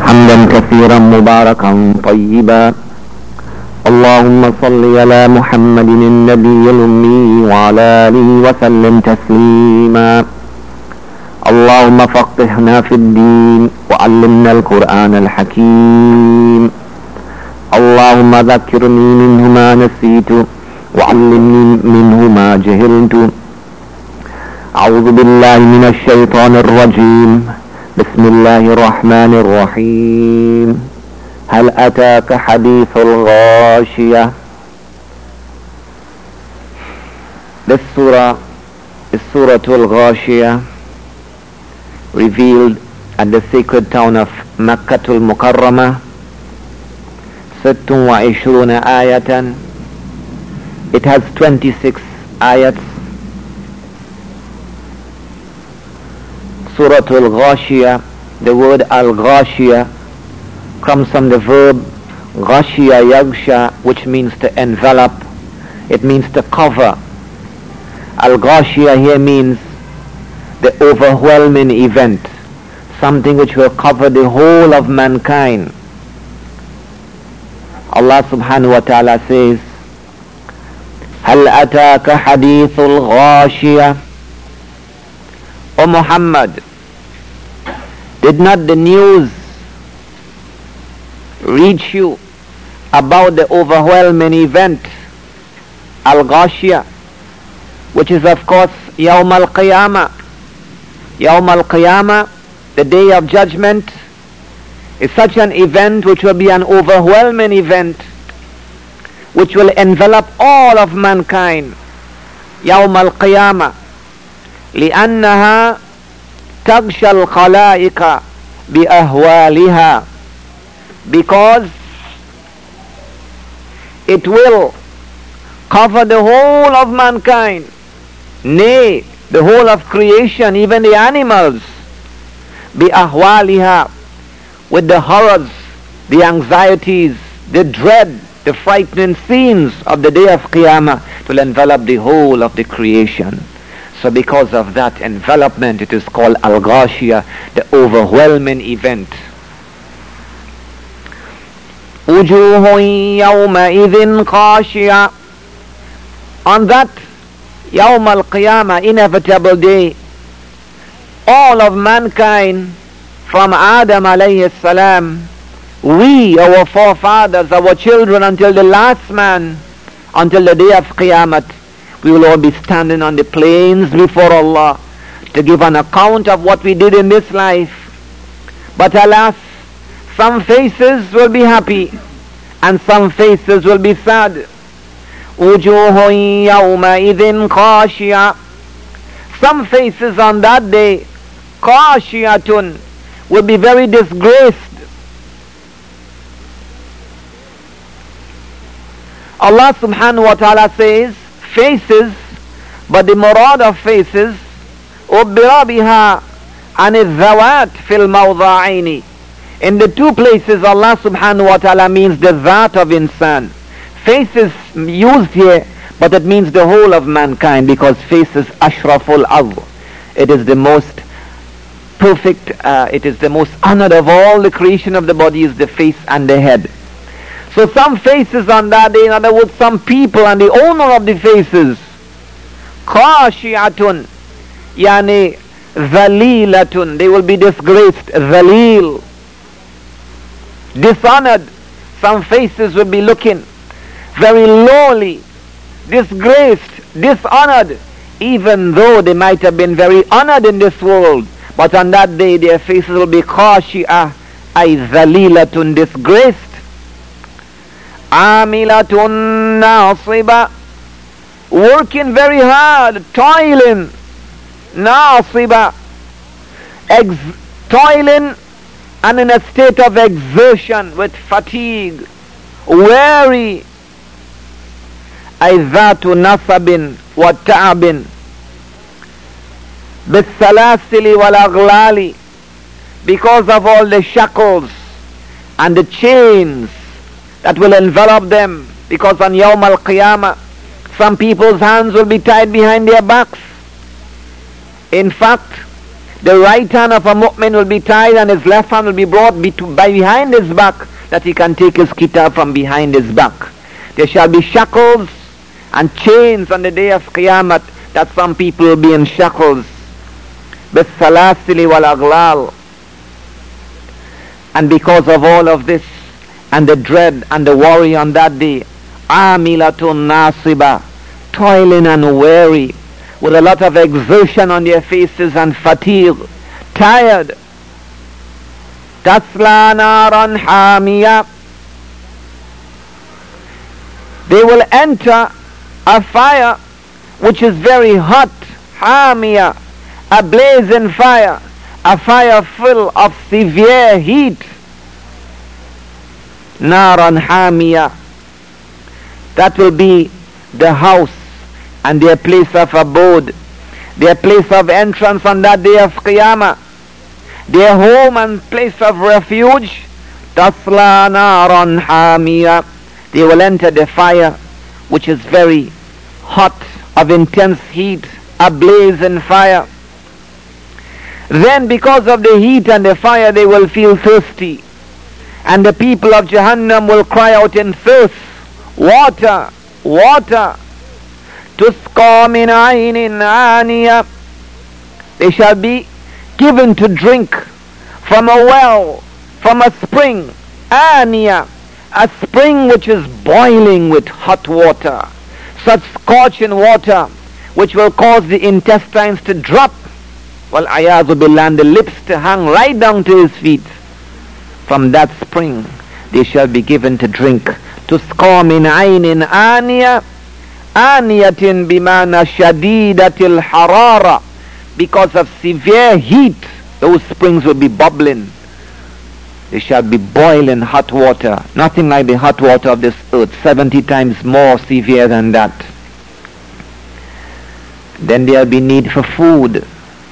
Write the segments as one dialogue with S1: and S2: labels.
S1: حمدا كثيرا مباركا طيبا. اللهم صل على محمد النبي الأمي وعلى آله وسلم تسليما. اللهم فقهنا في الدين وعلمنا القرآن الحكيم. اللهم ذكرني منه ما نسيت وعلمني منه ما جهلت. أعوذ بالله من الشيطان الرجيم. بسم الله الرحمن الرحيم. هل أتاك حديث الغاشية. This surah is Surah Al-Ghashiyah, revealed at the sacred town of Makkah al-Mukarramah. 26 ayatan. It has 26 ayats. Surah Al-Ghashiyah, the word Al-Ghashiyah comes from the verb Ghashiya Yagsha, which means to envelop. It means to cover. Al-Ghashiyah here means the overwhelming event, something which will cover the whole of mankind. Allah subhanahu wa ta'ala says, هل أتاك حديث الغاشية. O Muhammad, did not the news reach you about the overwhelming event, Al-Ghashiyah, which is of course Yawm Al-Qiyamah. Yawm Al-Qiyamah, the day of judgment, is such an event which will be an overwhelming event, which will envelop all of mankind. Yawm Al-Qiyamah, لأنها تغشى الخلائق بأهوالها, because it will cover the whole of mankind, nay, the whole of creation, even the animals, بأهوالها, with the horrors, the anxieties, the dread, the frightening scenes of the day of Qiyamah. It will envelop the whole of the creation. So because of that envelopment, it is called Al-Ghashiyah, the overwhelming event. وجوه يومئذ خاشعة. On that Yawm Al-Qiyamah, inevitable day, all of mankind from Adam alayhi salam, we, our forefathers, our children, until the last man, until the day of Qiyamah, we will all be standing on the plains before Allah to give an account of what we did in this life. But alas, some faces will be happy and some faces will be sad. وجوه يومئذ خاشعة. Some faces on that day, خاشعة, will be very disgraced. Allah subhanahu wa ta'ala says faces, but the murad of faces أُبِّرَ بِهَا عَنِ الذَّوَاتِ فِي الْمَوْضَعَيْنِ. In the two places Allah subhanahu wa ta'ala means the that of insan. Face is used here, but it means the whole of mankind, because face is ashraful adh. It is the most perfect, it is the most honored of all the creation of the body, is the face and the head. So some faces on that day, in other words, some people and the owner of the faces, khashi'atun, yani dhalilatun, they will be disgraced, dhalil, dishonored. Some faces will be looking very lowly, disgraced, dishonored, even though they might have been very honored in this world. But on that day their faces will be khashi'ah, ay dhalilatun, disgraced. Amilatun nasiba, working very hard, toiling. Nasiba, toiling and in a state of exertion, with fatigue, weary. Ay dhatu nasabin wa ta'abin bisalasili wal aghlali, because of all the shackles and the chains that will envelop them. Because on Yawm Al-Qiyamah, some people's hands will be tied behind their backs. In fact, The right hand of a mu'min will be tied and his left hand will be brought by behind his back, that he can take his kitab from behind his back. There shall be shackles and chains on the day of Qiyamah, that some people will be in shackles. Bis-salasili wal-aghlal. And because of all of this, and the dread and the worry on that day, amilatun nasiba, toiling and weary, with a lot of exertion on their faces and fatigue, tired. Tasla naran hamiya. They will enter a fire which is very hot, hamiya, a blazing fire, a fire full of severe heat. Naran hamiya. That will be the house and their place of abode, their place of entrance on that day of Qiyamah, their home and place of refuge. Tasla naran hamiya. They will enter the fire which is very hot, of intense heat, a blazing fire. Then because of the heat and the fire, they will feel thirsty, and the people of Jahannam will cry out in thirst, water, water. Tusqa min aynin aniya. They shall be given to drink from a well, from a spring, aniya, a spring which is boiling with hot water, such scorching water which will cause the intestines to drop, wal ayadhu billah, and the lips to hang right down to his feet. From that spring they shall be given to drink. Tusqa min aynin aniya, aniyatin bimana shadidatil harara. Because of severe heat, those springs will be bubbling. They shall be boiling hot water, nothing like the hot water of this earth, 70 times more severe than that. Then there will be need for food.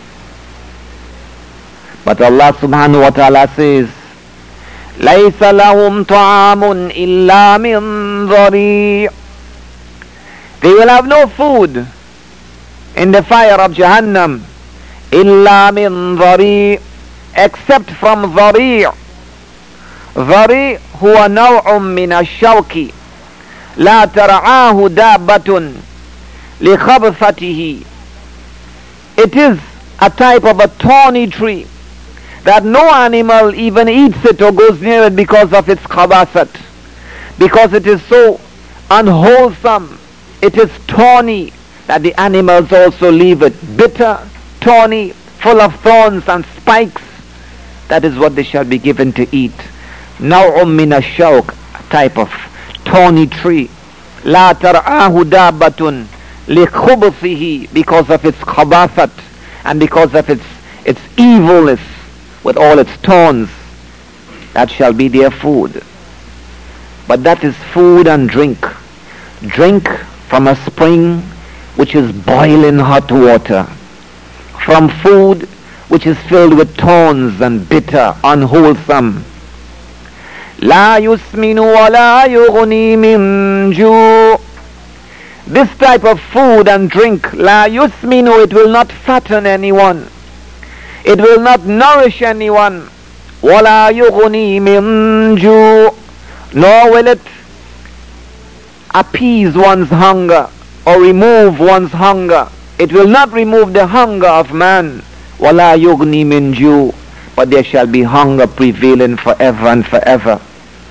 S1: But Allah subhanahu wa ta'ala says, لَيْسَ لَهُمْ طَعَامٌ إِلَّا مِنْ ضَرِيعٍ. They will have no food in the fire of Jahannam, إِلَّا مِنْ ضَرِيعٍ, except from ضَرِيعٍ. ضريع هو نوع من الشوك لا ترعاه دابة لخبثته. It is a type of a thorny tree that no animal even eats it or goes near it because of its khabasat, because it is so unwholesome. It is thorny that the animals also leave it. Bitter, thorny, full of thorns and spikes. That is what they shall be given to eat. Naw'um min ash-shawk, a type of thorny tree. La tar'ahu dabbatun likhubthihi, because of its khabasat and because of its evilness with all its thorns. That shall be their food. But that is food and drink. Drink from a spring which is boiling hot water, from food which is filled with thorns and bitter, unwholesome. لا يسمن ولا يغني من جوع. This type of food and drink, لا يسمن, it will not fatten anyone, it will not nourish anyone. ولا يغني من جوع, nor will it appease one's hunger or remove one's hunger. It will not remove the hunger of man. ولا يغني من جوع, but there shall be hunger prevailing forever and forever.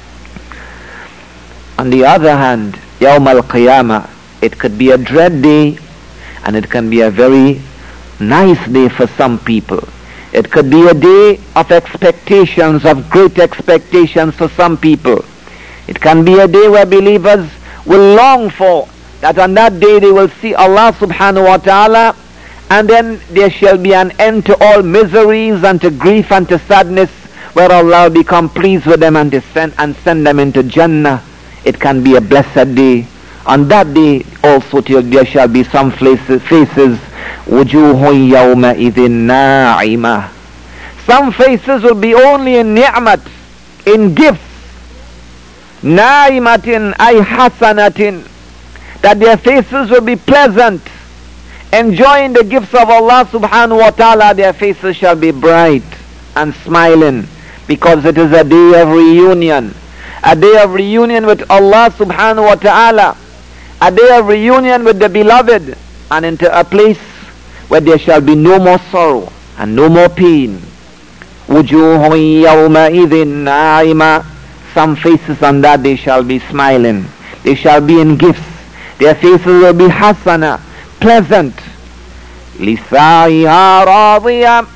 S1: On the other hand, Yawm al-Qiyamah, it could be a dread day and it can be a very nice day for some people. It could be a day of expectations, of great expectations for some people. It can be a day where believers will long for, that on that day they will see Allah subhanahu wa ta'ala, and then there shall be an end to all miseries and to grief and to sadness, where Allah will become pleased with them and send them into Jannah. It can be a blessed day. On that day also there shall be some faces, wujuhun yawma idhin na'imah. Some faces will be only in ni'mat, in gifts. Na'imatin ay hasanatin, that their faces will be pleasant, enjoying the gifts of Allah subhanahu wa ta'ala, their faces shall be bright and smiling, because it is a day of reunion. A day of reunion with Allah subhanahu wa ta'ala. A day of reunion with the beloved, and into a place where there shall be no more sorrow and no more pain. وُجُوهٌ يَوْمَئِذٍ نَاعِمَةٌ. Some faces on that day shall be smiling. They shall be in gifts. Their faces will be hasana, pleasant. لِسَعِهَا رَاضِيَةٌ.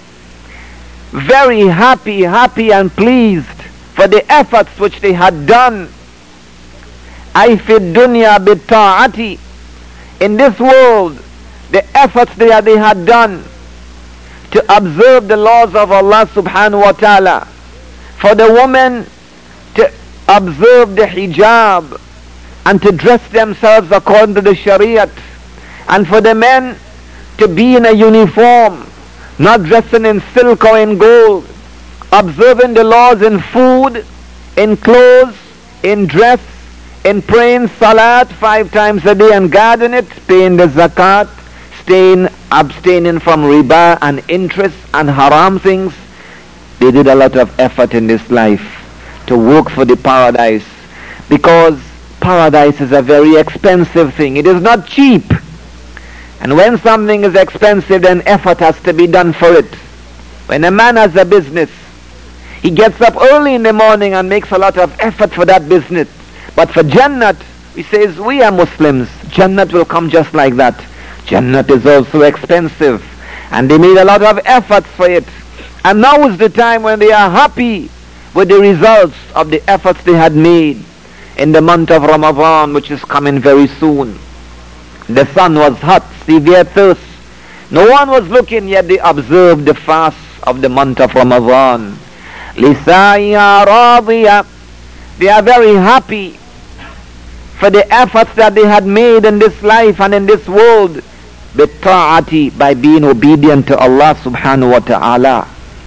S1: Very happy and pleased for the efforts which they had done. أَيْ فِي الدُّنْيَا بِالطَّاعَةِ. In this world, the efforts they had done to observe the laws of Allah subhanahu wa ta'ala. For the women to observe the hijab and to dress themselves according to the shariat. And for the men to be in a uniform, not dressing in silk or in gold. Observing the laws in food, in clothes, in dress, in praying salat 5 times a day and guarding it, paying the zakat, abstaining from riba and interest and haram things. They did a lot of effort in this life to work for the paradise, because paradise is a very expensive thing. It is not cheap. And when something is expensive, then effort has to be done for it. When a man has a business, he gets up early in the morning and makes a lot of effort for that business. But for Jannat, he says, we are Muslims. Jannat will come just like that. Jannat is also expensive. And they made a lot of efforts for it. And now is the time when they are happy with the results of the efforts they had made in the month of Ramadan, which is coming very soon. The sun was hot, severe thirst. No one was looking, yet they observed the fast of the month of Ramadan. لِسَعِهَا رَاضِيَةٌ. They are very happy for the efforts that they had made in this life and in this world, بِالطَّاعَةِ, by being obedient to Allah subhanahu wa ta'ala.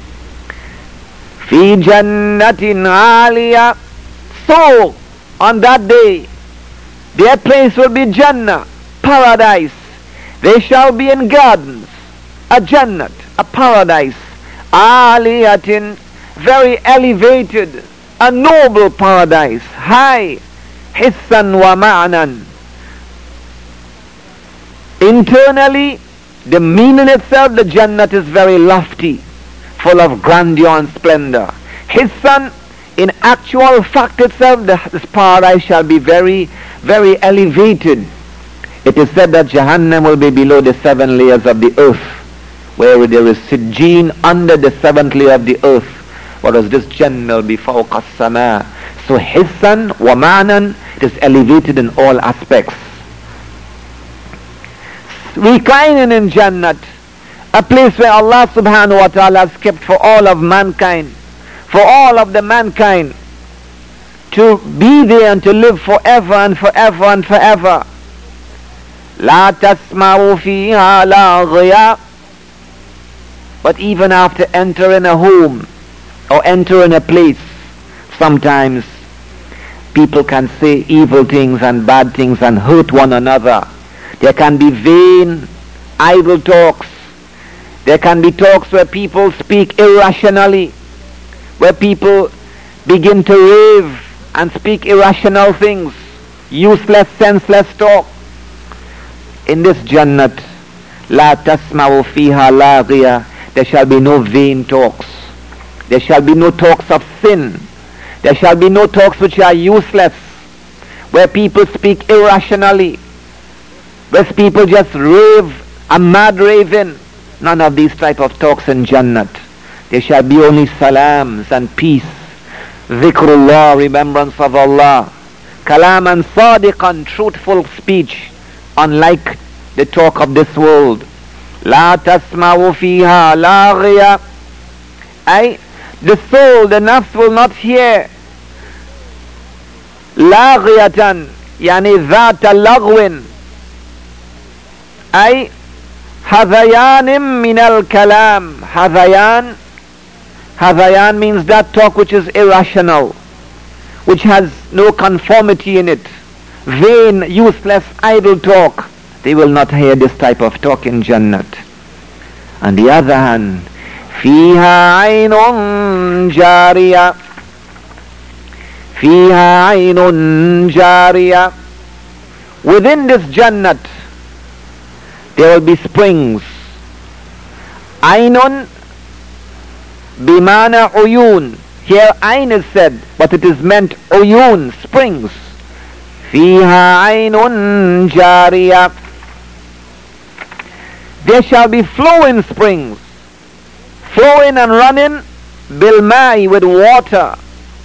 S1: فِي جَنَّةٍ عَالِيَةٍ. So, on that day, their place will be Jannah, paradise. They shall be in gardens, a Jannat, a paradise. عَالِيَةٍ, very elevated, a noble paradise, high, hissan wa ma'nan. Internally, the meaning itself, the Jannat is very lofty, full of grandeur and splendor. Hissan, in actual fact itself, this paradise shall be very, very elevated. It is said that Jahannam will be below the 7 layers of the earth, where there is Sijjeen under the 7th layer of the earth. Whereas this Jannah will be fawqa as-sama. So hissan wa ma'nan, it is elevated in all aspects. Reclining in Jannat, a place where Allah subhanahu wa ta'ala has kept for all of mankind, for all of the mankind to be there and to live forever and forever and forever. La tasma'u fiha laghiya. But even after entering a home or entering a place, sometimes people can say evil things and bad things and hurt one another. There can be vain, idle talks. There can be talks where people speak irrationally, where people begin to rave and speak irrational things, useless, senseless talk. In this Jannat, La tasma'u fiha laghiya, there shall be no vain talks. There shall be no talks of sin. There shall be no talks which are useless, where people speak irrationally, where people just rave, a mad raving. None of these type of talks in Jannat. There shall be only salams and peace, dhikrullah, remembrance of Allah, kalaman sadiqan, truthful speech, unlike the talk of this world. La tasma'u fiha laghiya, the soul, the nafs will not hear laghiyatan, yani dhata laghwin, hadayanim min al-kalam. Hadayan means that talk which is irrational, which has no conformity in it. Vain, useless, idle talk. they will not hear this type of talk in Jannat. On the other hand, فيها عين جارية فيها عين جارية. Within this Jannat there will be springs. Ainun bimana uyun. Here ain is said, but it is meant uyun, springs. Fiha ainun jariya. There shall be flowing springs, flowing and running bilmai, with water,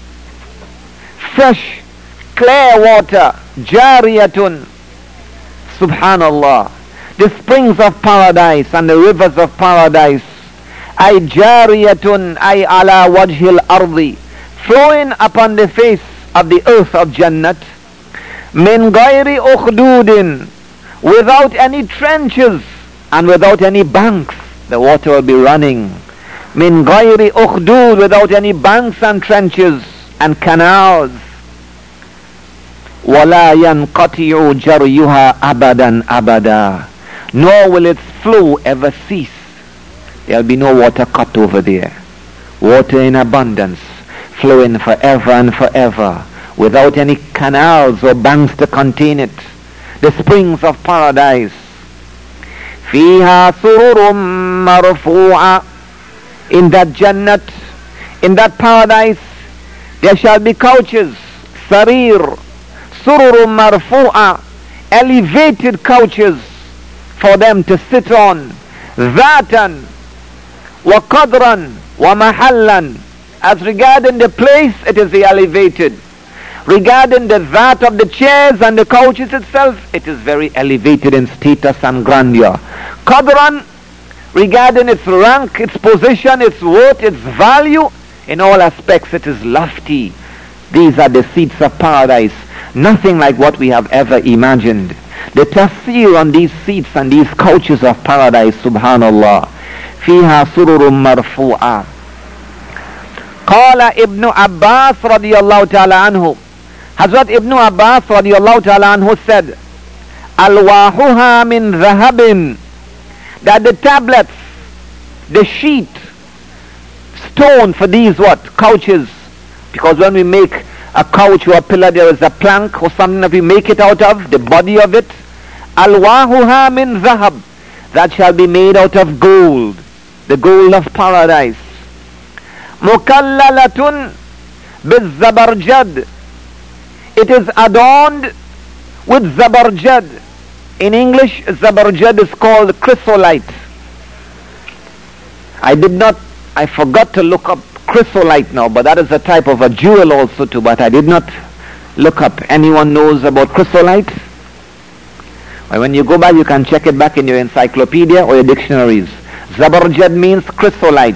S1: fresh, clear water, jariyatun. Subhanallah. The springs of paradise and the rivers of paradise, ay jariyatun, ay ala wajhil ardi, flowing upon the face of the earth of Jannat, min ghairi ukhdudin, without any trenches and without any banks. The water will be running. Min ghairi ukhdud, without any banks and trenches and canals. Wala yanqati'u jaryuha abadan abada, nor will its flow ever cease. There will be no water cut over there. Water in abundance, flowing forever and forever, without any canals or banks to contain it. The springs of paradise. Fiha sururum marfu'a. In that Jannat, in that paradise, there shall be couches, sarir, sururum marfu'a, elevated couches for them to sit on. Dhatan wa qadran wa mahallan. As regarding the place, it is the elevated. Regarding the that of the chairs and the couches itself, it is very elevated in status and grandeur. Qadran, regarding its rank, its position, its worth, its value, in all aspects it is lofty. These are the seats of paradise, nothing like what we have ever imagined. The tafsir on these seats and these couches of paradise, subhanallah. Fiha sururum marfu'a. Qala Ibn Abbas radiyallahu ta'ala anhu. Hazrat Ibn Abbas radiyallahu ta'ala anhu said, Alwahuha min dhahabin, that the tablets, the sheet, stone for these what? Couches. Because when we make a couch or a pillar, there is a plank or something that we make it out of, the body of it. Alwahuha min dhahab, that shall be made out of gold, the gold of paradise. Mukallalatun bizzabarjad, it is adorned with zabarjad. In English, zabarjad is called chrysolite. I forgot to look up chrysolite now, but that is a type of a jewel also too, but I did not look up. Anyone knows about chrysolite? Well, when you go back, you can check it back in your encyclopedia or your dictionaries. Zabarjad means chrysolite.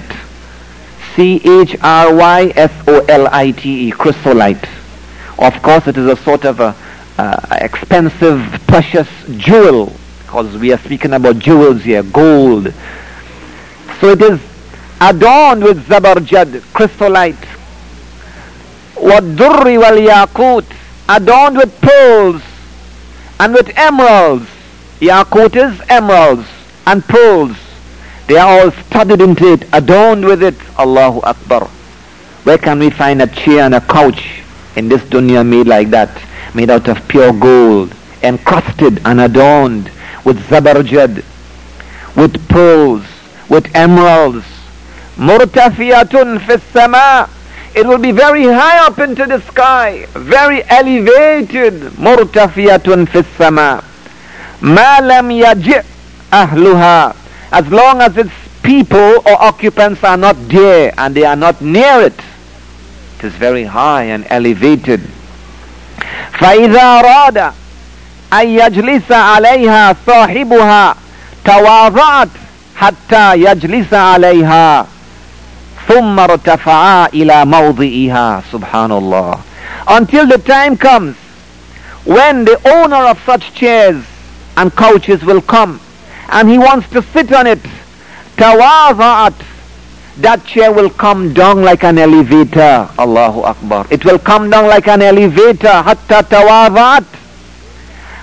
S1: Chrysolite, chrysolite. Of course, it is a sort of a expensive, precious jewel, because we are speaking about jewels here, gold. So it is adorned with zabarjad, chrysolite. Wad-durri wal-yaqut, adorned with pearls and with emeralds. Yaqut is emeralds and pearls. They are all studded into it, adorned with it. Allahu Akbar. Where can we find a chair and a couch in this dunya made like that? Made out of pure gold, encrusted and adorned with zabarjad, with pearls, with emeralds. Murtafiyatun fis sama, it will be very high up into the sky, very elevated. Murtafiyatun fis sama. Ma lam yaji' ahluha, as long as its people or occupants are not there and they are not near it, it is very high and elevated. فإذا أراد أن يجلس عليها صاحبها تواضعت حتى يجلس عليها ثم ارتفعا إلى موضعها. Subhanallah. Until the time comes when the owner of such chairs and couches will come and he wants to sit on it, tawaضعت, that chair will come down like an elevator. Allahu Akbar. It will come down like an elevator. Hatta tawaضعت,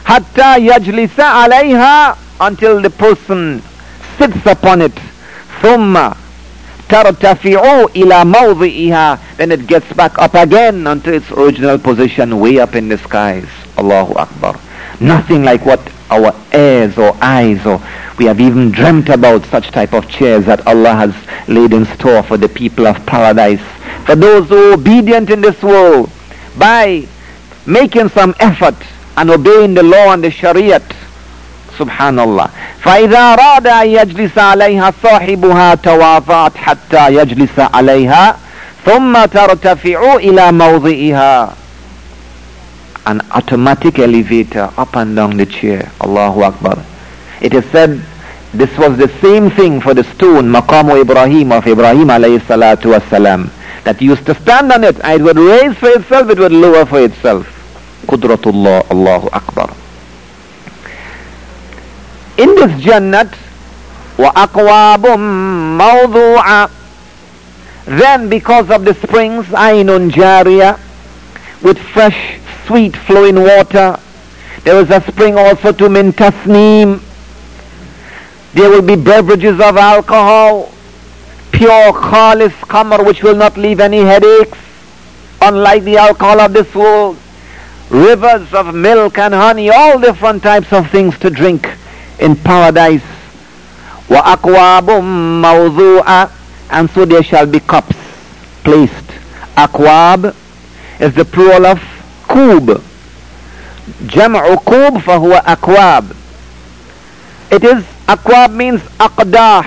S1: hatta yajlisa alayha, until the person sits upon it. Thumma tartafi'u ila mawdi'iha, then it gets back up again onto its original position, way up in the skies. Allahu Akbar. Nothing like what our ears or eyes or we have even dreamt about, such type of chairs that Allah has laid in store for the people of paradise, for those who are obedient in this world by making some effort and obeying the law and the Shariat. Subhanallah. فَإِذَا رَادَ أَن يَجْلِسَ عَلَيْهَا صَاحِبُهَا تَوَاضَعَتْ حَتَّى يَجْلِسَ عَلَيْهَا ثُمَّ تَرْتَفِعُ إِلَى مَوْضِئِهَا. An automatic elevator up and down the chair. Allahu Akbar. It is said this was the same thing for the stone Maqamu Ibrahim of Ibrahim alayhi salatu wasalam, that used to stand on it, and it would raise for itself, it would lower for itself. Qudratullah. Allahu Akbar. In this Jannat, وَأَقْوَابٌ مَوْضُوعًا, then because of the springs, Ainun Jariya, with fresh sweet flowing water, there is a spring also to min tasneem. There will be beverages of alcohol, pure khalis khamr, which will not leave any headaches, unlike the alcohol of this world. Rivers of milk and honey, all different types of things to drink in paradise. وَأَقْوَابٌ مَوْضُوعًا, and so there shall be cups placed. Aqwab is the plural of kub. Jam'u kub fahuwa aqwab. It is, aqwab means aqdah.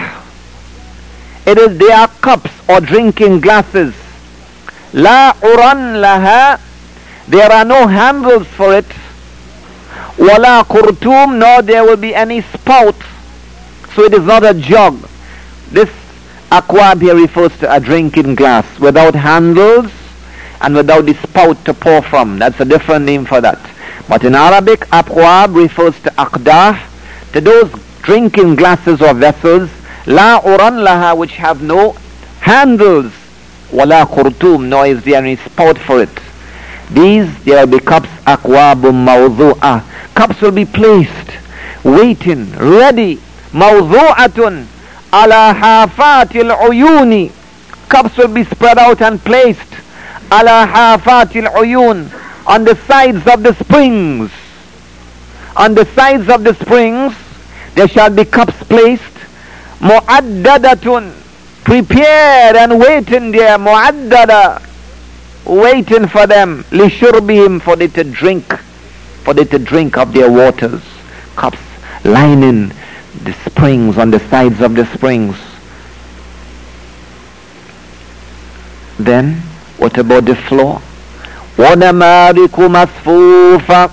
S1: They are cups or drinking glasses. La uran laha, there are no handles for it. Wala qurtum, nor there will be any spout. So it is not a jug. This aqwab here refers to a drinking glass without handles and without the spout to pour from. That's a different name for that. But in Arabic, aqwab refers to aqdah, to those drinking glasses or vessels, la uran laha, which have no handles, wala qurtum, nor is there any spout for it. These, there will be cups, aqwabum mawdu'ah. Cups will be placed, waiting, ready, mawdu'atun ala hafatil uyuni. Cups will be spread out and placed, ala hafatil uyun, on the sides of the springs. On the sides of the springs, there shall be cups placed, mu'addadatun, prepared and waiting there, mu'addada, waiting for them, lishurbihim, for they to drink of their waters. Cups lining the springs, on the sides of the springs. Then, what about the floor? وَنَمَارِكُ مَصْفُوفًا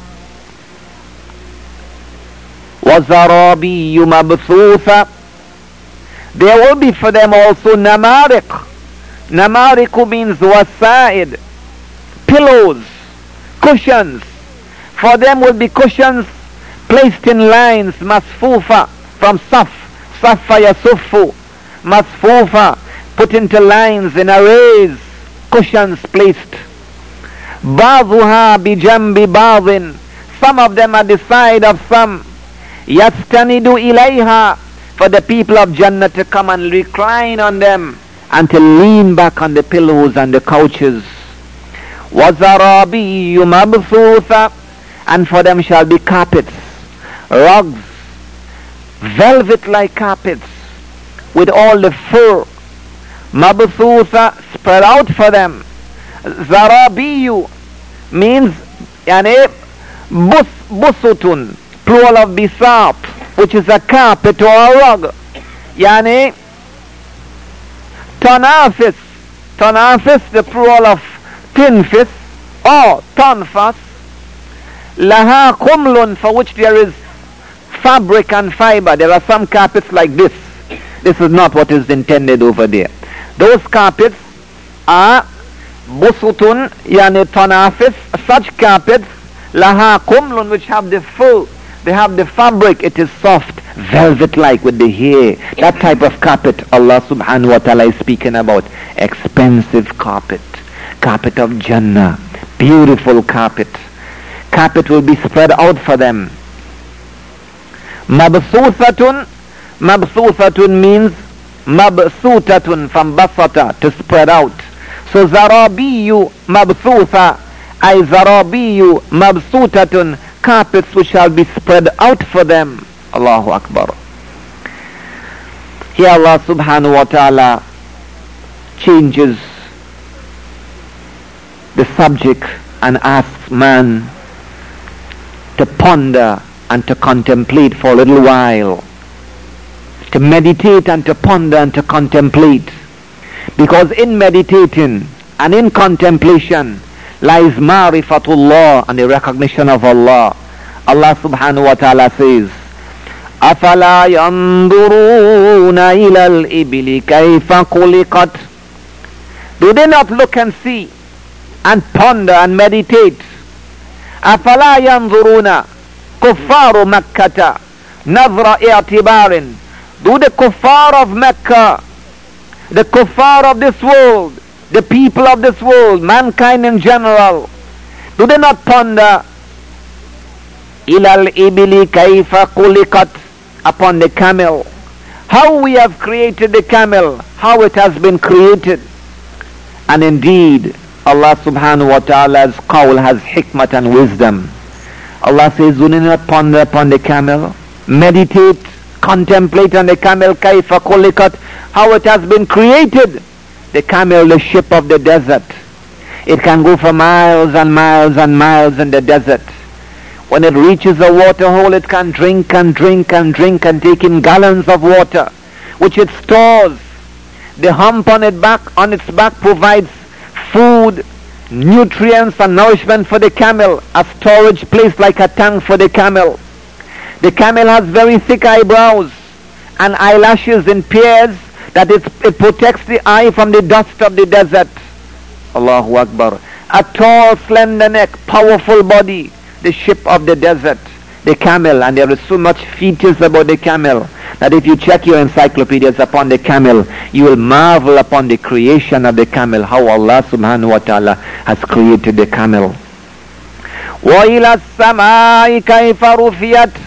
S1: وَزَرَابِيُّ مَبْثُوثًا. There will be for them also namarik. Namariku means wasaid, pillows, cushions. For them will be cushions placed in lines, masfufa, from safa yasuffu, masfufa, put into lines in arrays, cushions placed. Ba'dhuha bijambi ba'dhin, some of them at the side of some. Yastanidu ilayha, for the people of Jannah to come and recline on them and to lean back on the pillows and the couches. وَزَرَابِيُّ مَبْثُوثًا, and for them shall be carpets, rugs, velvet-like carpets with all the fur. Mabthutha, spread out for them. Zarabiyu means busutun, plural of bisat, which is a carpet or a rug. Tanafis, the plural of tinfis or tanfas. Laha kumlun, for which there is fabric and fiber. There are some carpets like this. This is not what is intended over there. Those carpets are busutun, tanafis, such carpets, laha kumlun, which have the full, they have the fabric, it is soft, velvet-like with the hair. That type of carpet Allah subhanahu wa ta'ala is speaking about. Expensive carpet of Jannah, beautiful carpet Carpet will be spread out for them. Mabthuthatun. Mabthuthatun means mabthutatun from basata, to spread out. So zarabiyu mabthutha, ay zarabiyu mabthutatun, carpets which shall be spread out for them. Allahu Akbar. Here Allah subhanahu wa ta'ala changes the subject and asks man to ponder and to contemplate for a little while, to meditate and to ponder and to contemplate, because in meditating and in contemplation lies ma'rifatullah and the recognition of Allah. Allah subhanahu wa ta'ala says, أَفَلَا يَنْظُرُونَ إِلَى الْإِبِلِ كَيْفَ خُلِقَتْ. Do they not look and see and ponder and meditate? أَفَلَا يَنْظُرُونَ كُفَّارُ مَكَّةَ نَظْرَ اِعْتِبَارٍ. Do the kuffar of Mecca, the kuffar of this world, the people of this world, mankind in general, do they not ponder إِلَى الْإِبِلِ كَيْفَ خُلِقَتْ, upon the camel, how we have created the camel, how it has been created? And indeed, Allah subhanahu wa ta'ala's qawl has hikmat and wisdom. Allah says, do not ponder upon the camel, meditate, contemplate on the camel, kaifa khuliqat, how it has been created. The camel, the ship of the desert. It can go for miles and miles and miles in the desert. When it reaches a water hole, it can drink and drink and drink and take in gallons of water, which it stores. The hump on its back provides food, nutrients and nourishment for the camel, a storage place like a tank for the camel. The camel has very thick eyebrows and eyelashes in pairs that it protects the eye from the dust of the desert. Allahu Akbar. A tall, slender neck, powerful body, the ship of the desert, the camel. And there is so much features about the camel that if you check your encyclopedias upon the camel, you will marvel upon the creation of the camel, how Allah subhanahu wa ta'ala has created the camel. وَإِلَى السَّمَاءِ كَيْفَ رُفِيَتْ.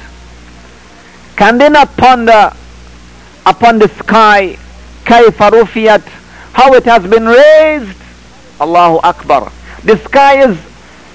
S1: Can they not ponder upon the sky, كَيْفَ رُفِيَتْ, how it has been raised? Allahu Akbar. The sky is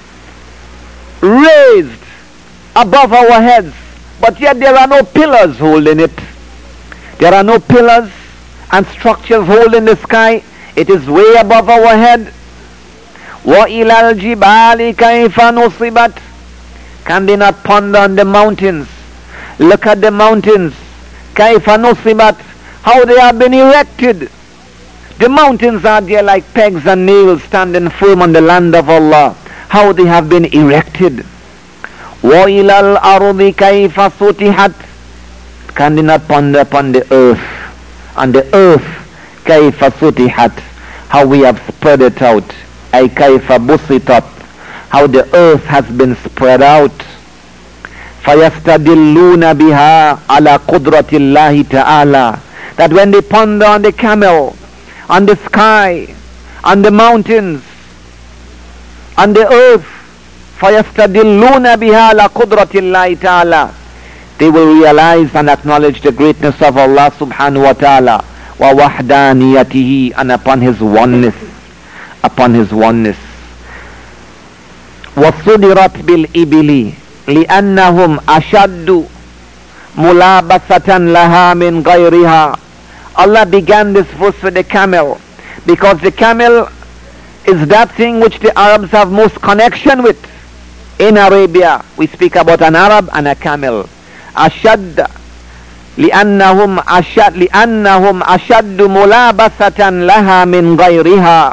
S1: raised above our heads, but yet there are no pillars holding it. There are no pillars and structures holding the sky. It is way above our head. وَإِلَى الْجِبَالِ كَيْفَ نُصِبَتْ. Can they not ponder on the mountains? Look at the mountains. كَيْفَ نُصِبَتْ, how they have been erected. The mountains are there like pegs and nails standing firm on the land of Allah. How they have been erected. وَإِلَى الْأَرْضِ كَيْفَ سُطِحَتْ. Can they not ponder upon the earth? And the earth, كَيْفَ سُطِحَتْ, how we have spread it out. أي كَيْفَ بُسِطَتْ, how the earth has been spread out. فَيَسْتَدِلُّونَ بِهَا عَلَى قُدْرَةِ اللَّهِ تَعَالَى. That when they ponder on the camel, on the sky, on the mountains, on the earth, فَيَسْتَدِلُّونَ بِهَا عَلَى قُدْرَةِ اللَّهِ تَعَالَى, they will realize and acknowledge the greatness of Allah subhanahu wa ta'ala, وَوَحْدَانِيَتِهِ, and upon His oneness, upon His oneness. وَصُدِرَتْ بِالْإِبِلِ لِأَنَّهُمْ أَشَدُّ مُلَابَسَةً لَهَا مِنْ غَيْرِهَا. Allah began this verse with the camel, because the camel is that thing which the Arabs have most connection with. In Arabia, we speak about an Arab and a camel. أشد لأنهم أشد ملابسة لها من غيرها.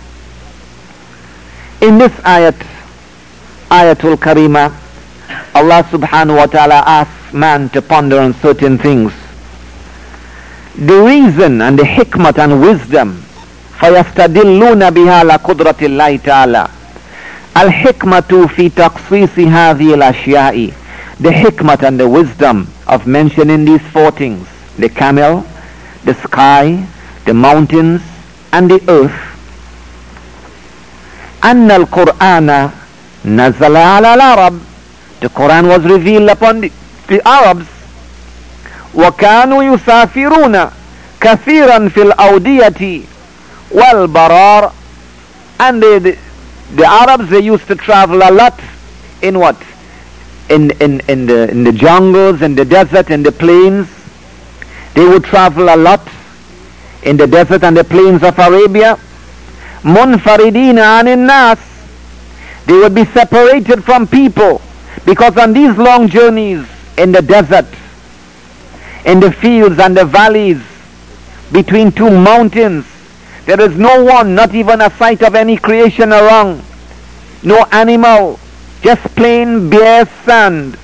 S1: In this ayatul karima, Allah subhanahu wa ta'ala asks man to ponder on certain things. The reason and the hikmat and wisdom, فَيَسْتَدِلُّونَ بِهَا لَقُدْرَةِ اللَّهِ تَعَالَى. الْحِكْمَةُ فِي تَقْصِيصِ هَذِهِ الْأَشْيَاءِ. The hikmat and the wisdom of mentioning these four things: the camel, the sky, the mountains, and the earth. أن القرآن Nazala ala al-Arab. The Quran was revealed upon the Arabs. وَكَانُوا يُسَافِرُونَ كَثِيرًا فِي الْأَوْدِيَةِ وَالْبَرَارِ. And the Arabs, they used to travel a lot in what? In the jungles, in the desert, in the plains. They would travel a lot in the desert and the plains of Arabia. مُنْفَرِدِينَ عَنِ النَّاسِ. They would be separated from people, because on these long journeys in the desert, in the fields and the valleys, between two mountains, there is no one, not even a sight of any creation around, no animal, just plain bare sand.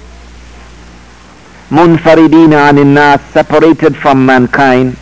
S1: Munfaridina anin nas, separated from mankind.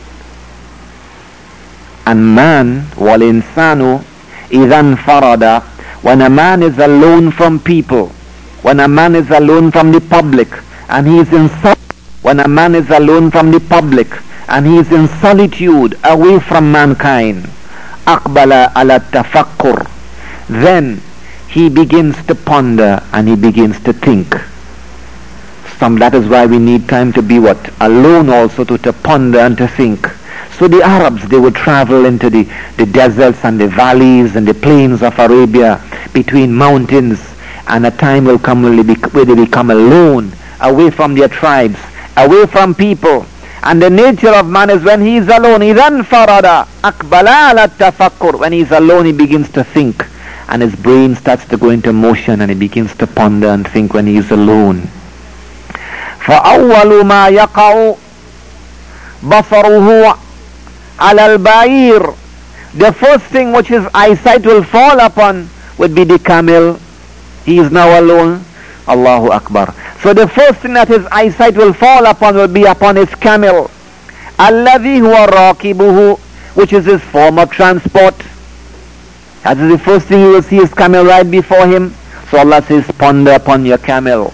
S1: And man, wal insanu idhan farada, when a man is alone from people, when a man is alone from the public, and he is in when a man is alone from the public and he is in solitude away from mankind, aqbala ala tafakkur, then he begins to ponder and he begins to think. That is why we need time to be what? Alone also, to ponder and to think. So the Arabs, they would travel into the deserts and the valleys and the plains of Arabia, between mountains, and a time will come where they become alone, away from their tribes, away from people. And the nature of man is when he is alone, idhan farada akbala ala tafakkur. When he is alone, he begins to think, and his brain starts to go into motion, and he begins to ponder and think when he is alone. فَأَوَّلُ مَا يَقَعُ بَصَرُهُ عَلَى الْبَعِيرِ. The first thing which his eyesight will fall upon would be the camel. He is now alone. Allahu Akbar. So the first thing that his eyesight will fall upon will be upon his camel. الَّذِي هُوَ رَاكِبُهُ, which is his form of transport. That is the first thing he will see, his camel right before him. So Allah says, ponder upon your camel.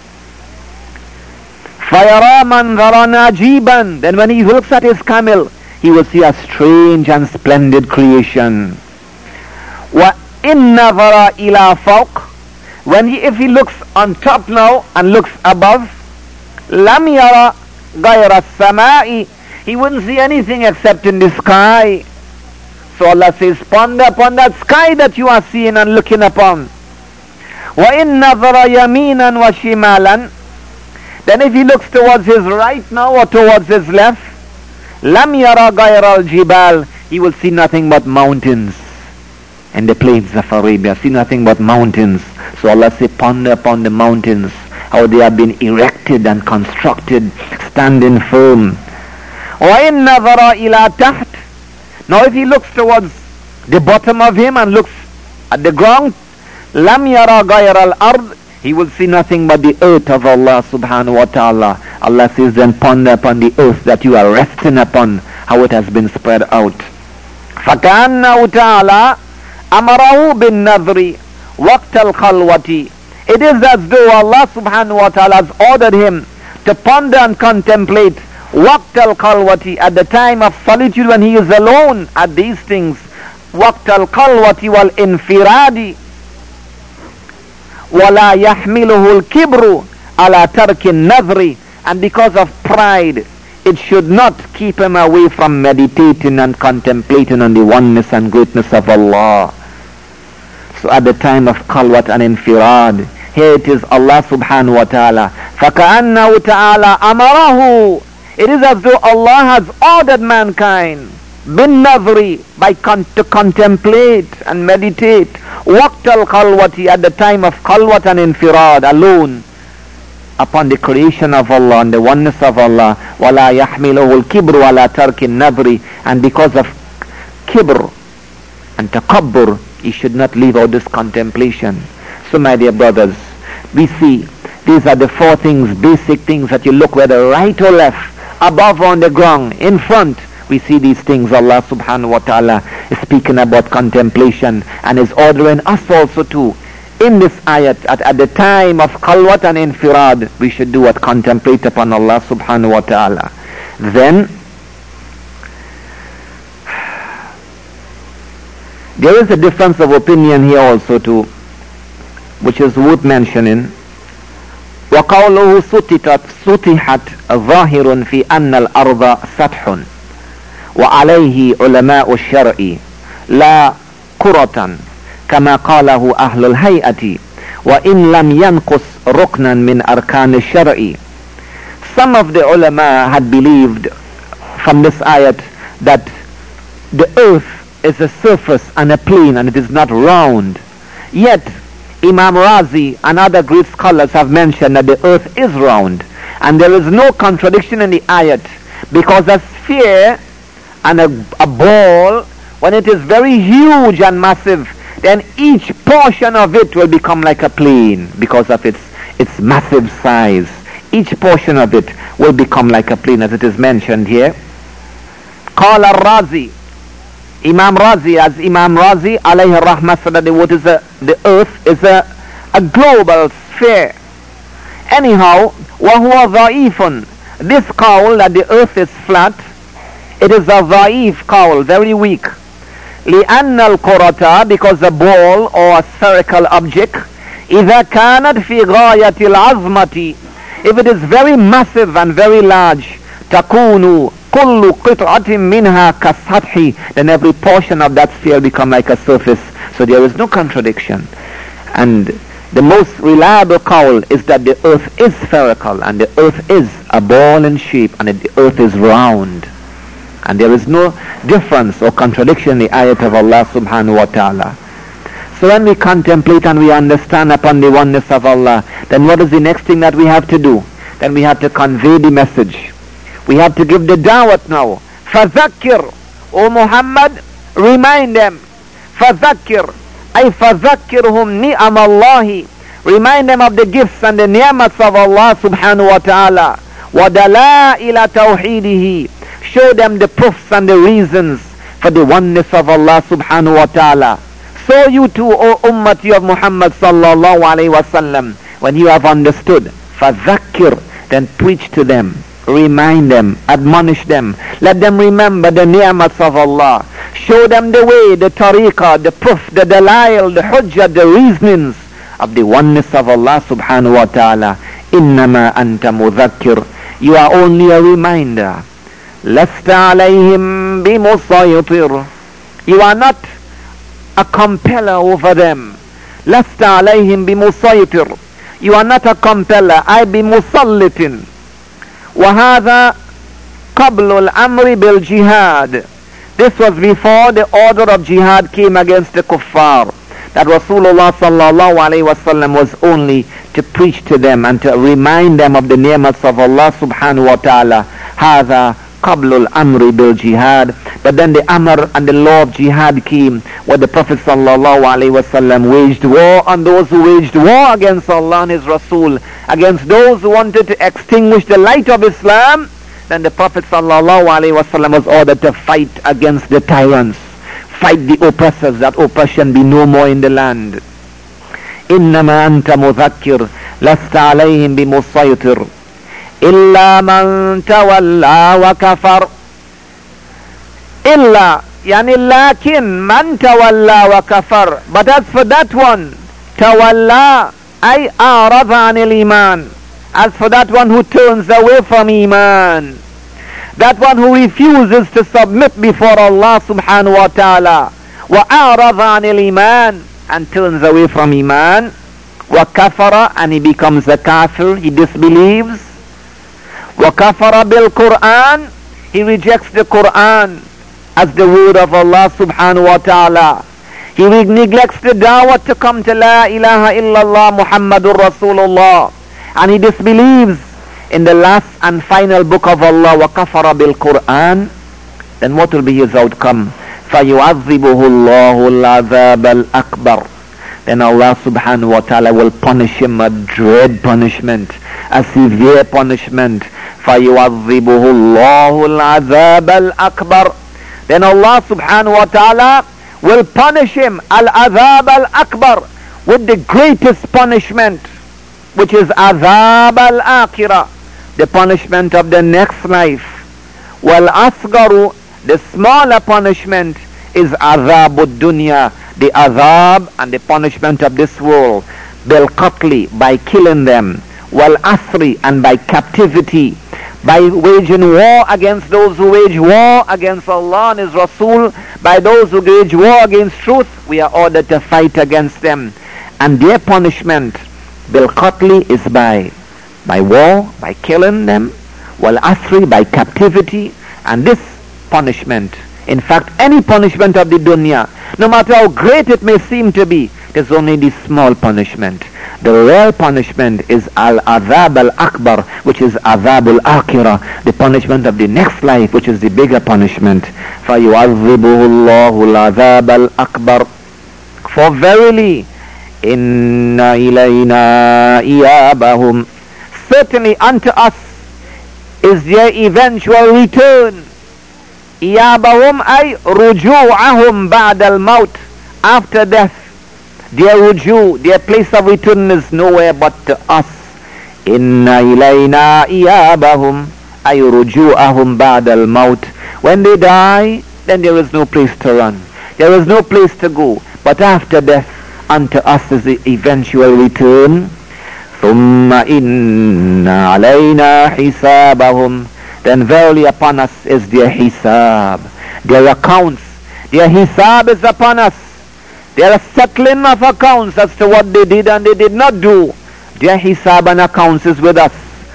S1: فَيَرَى مَنْظَرًا عَجِيبًا. Then when he looks at his camel, he will see a strange and splendid creation. وَإِنْ نَظَرَ إِلَى فَوْقٍ. If he looks on top now and looks above, لَمْ يَرَ غَيْرَ السَّمَاءِ. He wouldn't see anything except in the sky. So Allah says, ponder upon that sky that you are seeing and looking upon. وَإِنْ نَظَرَ يَمِينًا وَشِمَالًا. Then if he looks towards his right now or towards his left, لَمْ يَرَ غَيْرَ الْجِبَالِ. He will see nothing but mountains. In the plains of Arabia, see nothing but mountains. So Allah says, ponder upon the mountains, how they have been erected and constructed, standing firm. وَإِنْ نَظَرَ إِلَى تَحْتٍ. Now if he looks towards the bottom of him and looks at the ground, لَمْ يَرَ غَيْرَ الْأَرْضِ. He will see nothing but the earth of Allah subhanahu wa ta'ala. Allah says, then ponder upon the earth that you are resting upon, how it has been spread out. فَكَأَنَّهُ تَعَالَى أَمَرَهُ بِالنَّظْرِ وَقْتَ الْخَلْوَةِ. It is as though Allah subhanahu wa ta'ala has ordered him to ponder and contemplate وَقْتَ الْخَلْوَةِ, at the time of solitude when he is alone, at these things. وَقْتَ الْخَلْوَةِ وَالْإِنْفِرَادِ. وَلَا يَحْمِلُهُ الْكِبْرُ عَلَى تَرْكِ النَّظْرِ. And because of pride, it should not keep him away from meditating and contemplating on the oneness and greatness of Allah. So at the time of Khalwat and Infirad, here it is Allah subhanahu wa ta'ala. فَكَأَنَّهُ تَعَالَى أَمَرَهُ. It is as though Allah has ordered mankind bin-nazri, to contemplate and meditate, waqt al-khalwati, at the time of khalwat and infirad, alone, upon the creation of Allah and the oneness of Allah. wala yahmiluhu al-kibru ala tarki an-nazri. And because of kibr and takabbur, he should not leave out this contemplation. So my dear brothers, we see these are the four things, basic things, that you look whether right or left, above or on the ground, in front. We see these things. Allah subhanahu wa ta'ala is speaking about contemplation and is ordering us also to, in this ayat, at the time of khalwat and infirad, we should do what? Contemplate upon Allah subhanahu wa ta'ala. Then there is a difference of opinion here also too, which is worth mentioning. وقوله سطحت ظاهر في أن الأرض سطح وعليه علماء الشرع لا كرة كما قاله أهل الهيئة وإن لم ينقص ركنا من أركان الشرع. Some of the ulama had believed from this ayat that the earth is a surface and a plane and it is not round. Yet Imam Razi and other great scholars have mentioned that the earth is round, and there is no contradiction in the ayat, because a sphere and a ball, when it is very huge and massive, then each portion of it will become like a plane because of its massive size. Each portion of it will become like a plane, as it is mentioned here. Qala Razi, Imam Razi, as Imam Razi alayhi rahmah said that the earth is a global sphere. Anyhow, وَهُوَ ضَعِيفٌ, this qawl that the earth is flat, it is a ضعيف qawl, very weak. لِأَنَّ الْقُرَةَ, because the ball or a spherical object, إِذَا كَانَتْ فِي غَايَةِ الْعَظْمَةِ, if it is very massive and very large, تَكُونُ كُلُّ قِطْعَةٍ مِنْهَا كَالسَّطْحِ, then every portion of that sphere become like a surface. So there is no contradiction. And the most reliable qawl is that the earth is spherical and the earth is a ball in shape and the earth is round. And there is no difference or contradiction in the ayat of Allah subhanahu wa ta'ala. So when we contemplate and we understand upon the oneness of Allah, then what is the next thing that we have to do? Then we have to convey the message. We have to give the da'wat now. فَذَكِّرْ, O Muhammad, remind them. فَذَكِّرْ, أي فَذَكِّرْهُمْ نِعَمَ اللَّهِ, remind them of the gifts and the ni'mats of Allah subhanahu wa ta'ala. وَدَلَائِلَ تَوْحِيدِهِ, show them the proofs and the reasons for the oneness of Allah subhanahu wa ta'ala. So you too, O ummati of Muhammad sallallahu alayhi wa sallam, when you have understood, فَذَكِّرْ, then preach to them, remind them, admonish them, let them remember the ni'mats of Allah, show them the way, the tariqah, the proof, the dalail, the hujjah, the reasonings of the oneness of Allah subhanahu wa ta'ala. إِنَّمَا أَنْتَ مُذَكِّرٌ, you are only a reminder. لَسْتَ عَلَيْهِمْ بِمُصَيْطِرٍ, you are not a compeller over them. لَسْتَ عَلَيْهِمْ بِمُصَيْطِرٍ, you are not a compeller. I بِمُسَلِّطٍ. وَهَذَا قَبْلُ الْأَمْرِ بِالْجِهَادِ, this was before the order of jihad came against the kuffar, that Rasulullah sallallahu alayhi wa sallam was only to preach to them and to remind them of the ni'mats of Allah subhanahu wa ta'ala. هَذَا قَبْلُ الْأَمْرِ بِالْجِهَادِ, but then the amr and the law of jihad came, where the Prophet sallallahu alayhi wa sallam waged war on those who waged war against Allah and His Rasul, against those who wanted to extinguish the light of Islam. Then the Prophet sallallahu alayhi wa sallam was ordered to fight against the tyrants, fight the oppressors, that oppression be no more in the land. إِنَّمَا أَنْتَ مُذَكِّرٌ لَسْتَ عَلَيْهِمْ بِمُصَيْطِرٍ إِلَّا مَنْ تَوَلَّى وَكَفَرَ. إِلَّا, يعني لكن مَنْ تَوَلَّى وَكَفَرَ, but as for that one, تَوَلَّى أي أعرض عن الإيمان, as for that one who turns away from Iman, that one who refuses to submit before Allah subhanahu wa ta'ala, وأعرض عن الإيمان, and turns away from Iman, وكفر, and he becomes a kafir, he disbelieves, وكفر بالقرآن, he rejects the Quran as the word of Allah subhanahu wa ta'ala. He neglects the da'wah to come to La ilaha illallah Muhammadur Rasulullah, and he disbelieves in the last and final book of Allah, وَكَفَرَ بِالْقُرْآنِ, then what will be his outcome? فَيُعَذِّبُهُ اللَّهُ الْعَذَابَ الْأَكْبَرِ, then Allah subhanahu wa ta'ala will punish him a dread punishment, a severe punishment. فَيُعَذِّبُهُ اللَّهُ الْعَذَابَ الْأَكْبَرِ, then Allah subhanahu wa ta'ala will punish him al-azab al-akbar, with the greatest punishment, which is azab al-akhirah, the punishment of the next life. Wal-asgaru, the smaller punishment, is azab ad-dunya, the azab and the punishment of this world. بالقتل, by killing them, والأسر, and by captivity, by waging war against those who wage war against Allah and His Rasul, by those who wage war against truth, we are ordered to fight against them. And their punishment, بالقتل, is by war, by killing them, والأسر, by captivity. And this punishment, in fact any punishment of the dunya, no matter how great it may seem to be, it is only the small punishment. The real punishment is al-adhab al-akbar, which is adhab al-akhirah, the punishment of the next life, which is the bigger punishment. فَيُعَذِّبُهُ اللَّهُ الْعَذَابَ الْأَكْبَرَ. For verily, inna ilayna iyabahum, certainly unto us is their eventual return. Iyabahum ay ruju'ahum ba'da al-maut, after death. Their ruju', their place of return is nowhere but to us. Inna ilayna iyabahum ay ruju'ahum ba'da al-maut. When they die, then there is no place to run, there is no place to go, but after death unto us is the eventual return. ثُمَّ إِنَّ عَلَيْنَا حِسَابَهُمْ, then verily upon us is their hisab, their accounts. Their hisab is upon us. There are settling of accounts as to what they did and they did not do. Their hisab and accounts is with us.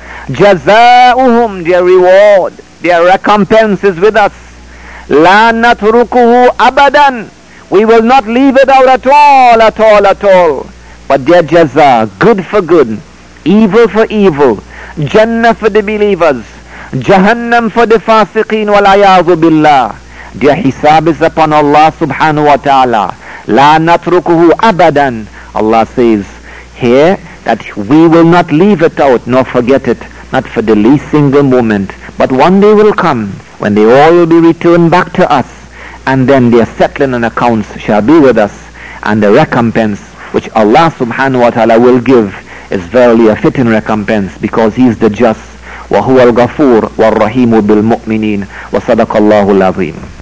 S1: Jazauhum, their reward, their recompense is with us. La natrukuhu abadan, we will not leave it out at all, at all, at all. But their jaza, good for good, evil for evil, Jannah for the believers, Jahannam for the fasiqeen, wal-ayadhu billah. Their hisab is upon Allah subhanahu wa ta'ala. La natrukuhu abadan. Allah says here that we will not leave it out nor forget it, not for the least single moment. But one day will come when they all will be returned back to us, and then their settling and accounts shall be with us, and the recompense which Allah subhanahu wa ta'ala will give is verily a fitting recompense, because He is the just. وَهُوَ الْغَفُورُ وَالرَّحِيمُ بِالْمُؤْمِنِينَ وَصَدَقَ اللَّهُ الْعَظِيمُ.